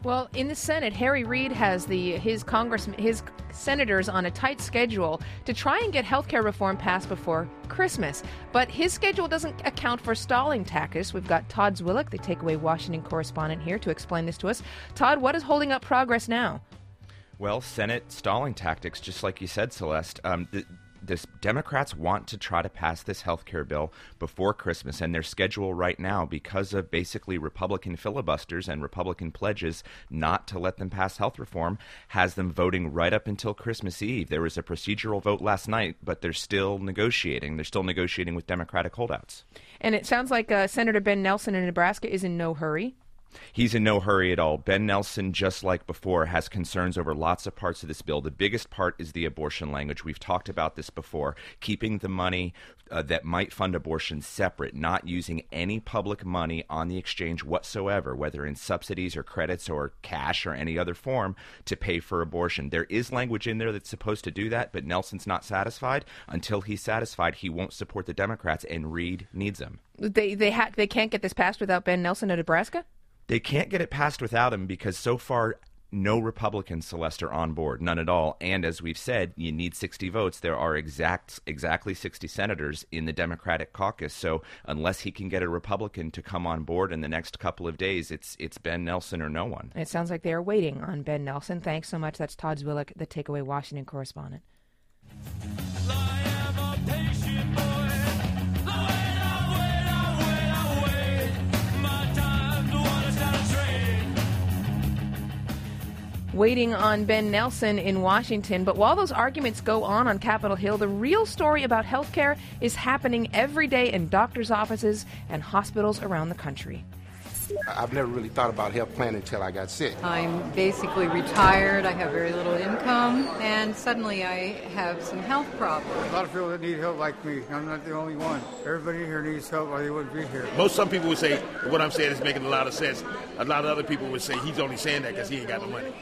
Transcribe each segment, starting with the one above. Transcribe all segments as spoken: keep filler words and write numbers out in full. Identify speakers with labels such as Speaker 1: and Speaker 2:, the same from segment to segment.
Speaker 1: Well, in the Senate, Harry Reid has the his Congress his senators on a tight schedule to try and get health care reform passed before Christmas. But his schedule doesn't account for stalling tactics. We've got Todd Zwillich, the Takeaway Washington correspondent, here to explain this to us. Todd, what is holding up progress now?
Speaker 2: Well, Senate stalling tactics, just like you said, Celeste. Um, the, The Democrats want to try to pass this health care bill before Christmas, and their schedule right now, because of basically Republican filibusters and Republican pledges not to let them pass health reform, has them voting right up until Christmas Eve. There was a procedural vote last night, but they're still negotiating. They're still negotiating with Democratic holdouts. And
Speaker 1: it sounds like uh, Senator Ben Nelson in Nebraska is in no hurry.
Speaker 2: He's in no hurry at all. Ben Nelson, just like before, has concerns over lots of parts of this bill. The biggest part is the abortion language. We've talked about this before. Keeping the money uh, that might fund abortion separate, not using any public money on the exchange whatsoever, whether in subsidies or credits or cash or any other form, to pay for abortion. There is language in there that's supposed to do that, but Nelson's not satisfied. Until he's satisfied, he won't support the Democrats, and Reid needs him.
Speaker 1: They they ha- they can't get this passed without Ben Nelson of Nebraska?
Speaker 2: They can't get it passed without him because so far no Republicans, Celeste, are on board, none at all. And as we've said, you need sixty votes. There are exact exactly sixty senators in the Democratic caucus. So unless he can get a Republican to come on board in the next couple of days, it's it's Ben Nelson or no one.
Speaker 1: It sounds like they are waiting on Ben Nelson. Thanks so much. That's Todd Zwillich, the Takeaway Washington correspondent. Waiting on Ben Nelson in Washington. But while those arguments go on on Capitol Hill, the real story about healthcare is happening every day in doctors' offices and hospitals around the country.
Speaker 3: I've never really thought about health plan until I got sick.
Speaker 4: I'm basically retired. I have very little income, and suddenly I have some health problems.
Speaker 5: A lot of people that need help like me. I'm not the only one. Everybody here needs help or they wouldn't be here.
Speaker 6: Most some people would say what I'm saying is making a lot of sense. A lot of other people would say he's only saying that because he ain't got no money.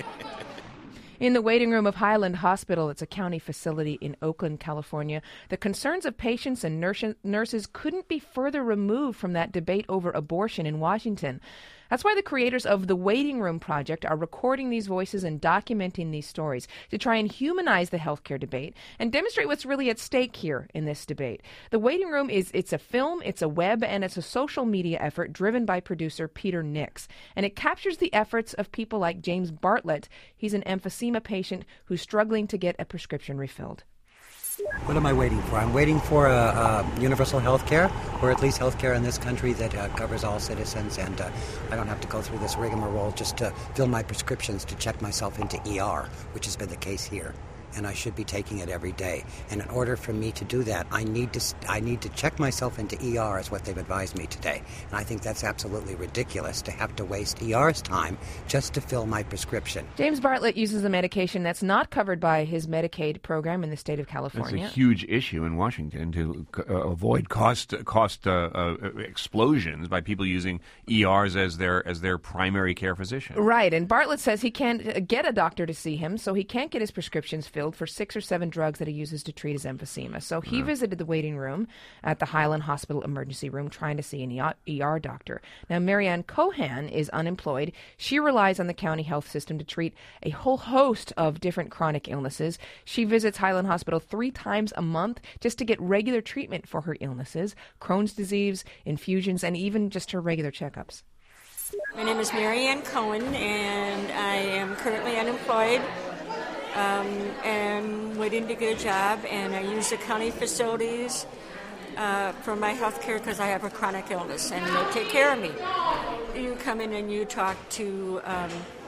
Speaker 1: In the waiting room of Highland Hospital, it's a county facility in Oakland, California, the concerns of patients and nurses couldn't be further removed from that debate over abortion in Washington. That's why the creators of the Waiting Room Project are recording these voices and documenting these stories to try and humanize the healthcare debate and demonstrate what's really at stake here in this debate. The Waiting Room is it's a film, it's a web, and it's a social media effort driven by producer Peter Nix. And it captures the efforts of people like James Bartlett. He's an emphysema patient who's struggling to get a prescription refilled.
Speaker 7: What am I waiting for? I'm waiting for a, a universal health care, or at least health care in this country that uh, covers all citizens, and uh, I don't have to go through this rigmarole just to fill my prescriptions to check myself into E R, which has been the case here. And I should be taking it every day. And in order for me to do that, I need to I need to check myself into E R, is what they've advised me today. And I think that's absolutely ridiculous to have to waste E R's time just to fill my prescription.
Speaker 1: James Bartlett uses a medication that's not covered by his Medicaid program in the state of California.
Speaker 8: It's a huge issue in Washington to uh, avoid cost cost uh, uh, explosions by people using E Rs as their as their primary care physician.
Speaker 1: Right, and Bartlett says he can't get a doctor to see him, so he can't get his prescriptions filled for six or seven drugs that he uses to treat his emphysema. So he yeah. visited the waiting room at the Highland Hospital emergency room trying to see an E R doctor. Now, Marianne Cohan is unemployed. She relies on the county health system to treat a whole host of different chronic illnesses. She visits Highland Hospital three times a month just to get regular treatment for her illnesses, Crohn's disease, infusions, and even just her regular checkups.
Speaker 9: My name is Marianne Cohen, and I am currently unemployed. Um, and waiting to get a job, and I use the county facilities uh, for my health care because I have a chronic illness, and they take care of me. You come in and you talk to um,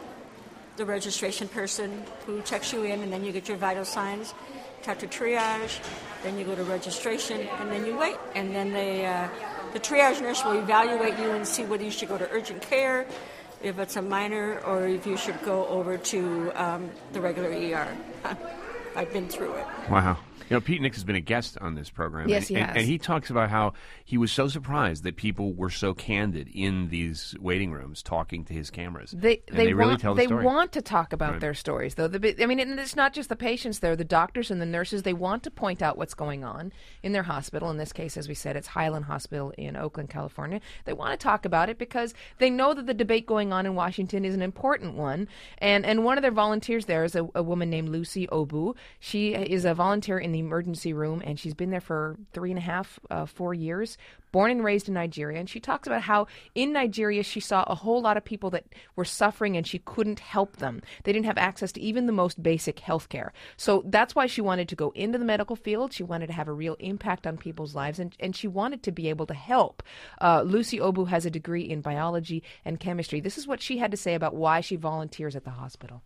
Speaker 9: the registration person who checks you in, and then you get your vital signs, talk to triage, then you go to registration, and then you wait. And then they, uh, the triage nurse will evaluate you and see whether you should go to urgent care, if it's a minor, or if you should go over to um, the regular E R. I've been through it.
Speaker 8: Wow. You know, Pete Nix has been a guest on this program.
Speaker 1: Yes,
Speaker 8: and,
Speaker 1: he
Speaker 8: and,
Speaker 1: has.
Speaker 8: And he talks about how he was so surprised that people were so candid in these waiting rooms talking to his cameras.
Speaker 1: They
Speaker 8: and
Speaker 1: they,
Speaker 8: they really
Speaker 1: want,
Speaker 8: tell the
Speaker 1: they
Speaker 8: story.
Speaker 1: want to talk about
Speaker 8: Right.
Speaker 1: their stories, though. The, I mean, and it's not just the patients there, the doctors and the nurses. They want to point out what's going on in their hospital. In this case, as we said, it's Highland Hospital in Oakland, California. They want to talk about it because they know that the debate going on in Washington is an important one. And and one of their volunteers there is a, a woman named Lucy Obu. She is a volunteer in the emergency room, and she's been there for three and a half, uh, four years. Born and raised in Nigeria, and she talks about how in Nigeria she saw a whole lot of people that were suffering and she couldn't help them. They didn't have access to even the most basic health care. So that's why she wanted to go into the medical field. She wanted to have a real impact on people's lives, and, and she wanted to be able to help. Uh, Lucy Obu has a degree in biology and chemistry. This is what she had to say about why she volunteers at the hospital.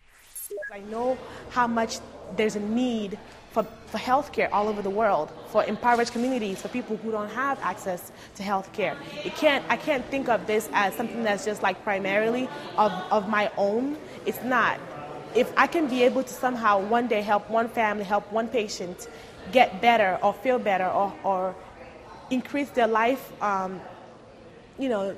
Speaker 10: I know how much there's a need for, for health care all over the world, for impoverished communities, for people who don't have access to health care. It can't, I can't think of this as something that's just like primarily of, of my own. It's not. If I can be able to somehow one day help one family, help one patient get better or feel better or, or increase their life, um, you know,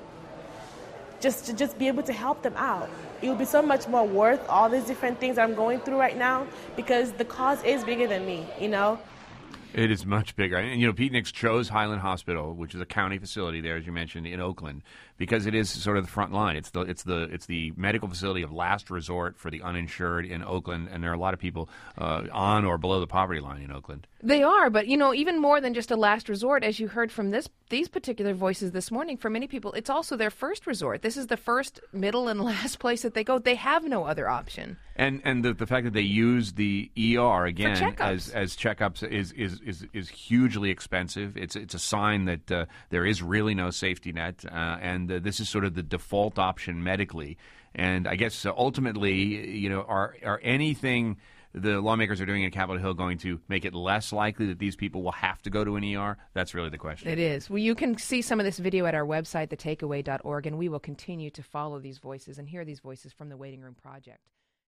Speaker 10: just to just be able to help them out. It would be so much more worth all these different things I'm going through right now because the cause is bigger than me, you know?
Speaker 8: It is much bigger. And, you know, Pete Nix chose Highland Hospital, which is a county facility there, as you mentioned, in Oakland, because it is sort of the front line. It's the it's the it's the medical facility of last resort for the uninsured in Oakland, and there are a lot of people uh, on or below the poverty line in Oakland.
Speaker 1: They are, but, you know, even more than just a last resort, as you heard from this these particular voices this morning, for many people, it's also their first resort. This is the first, middle, and last place that they go. They have no other option.
Speaker 8: And and the the fact that they use the E R again
Speaker 1: checkups.
Speaker 8: as as checkups is is, is is hugely expensive. It's it's a sign that uh, there is really no safety net, uh, and uh, this is sort of the default option medically. And I guess uh, ultimately, you know, are are anything the lawmakers are doing in Capitol Hill going to make it less likely that these people will have to go to an E R? That's really the question.
Speaker 1: It is. Well, you can see some of this video at our website, the takeaway dot org, and we will continue to follow these voices and hear these voices from the Waiting Room Project.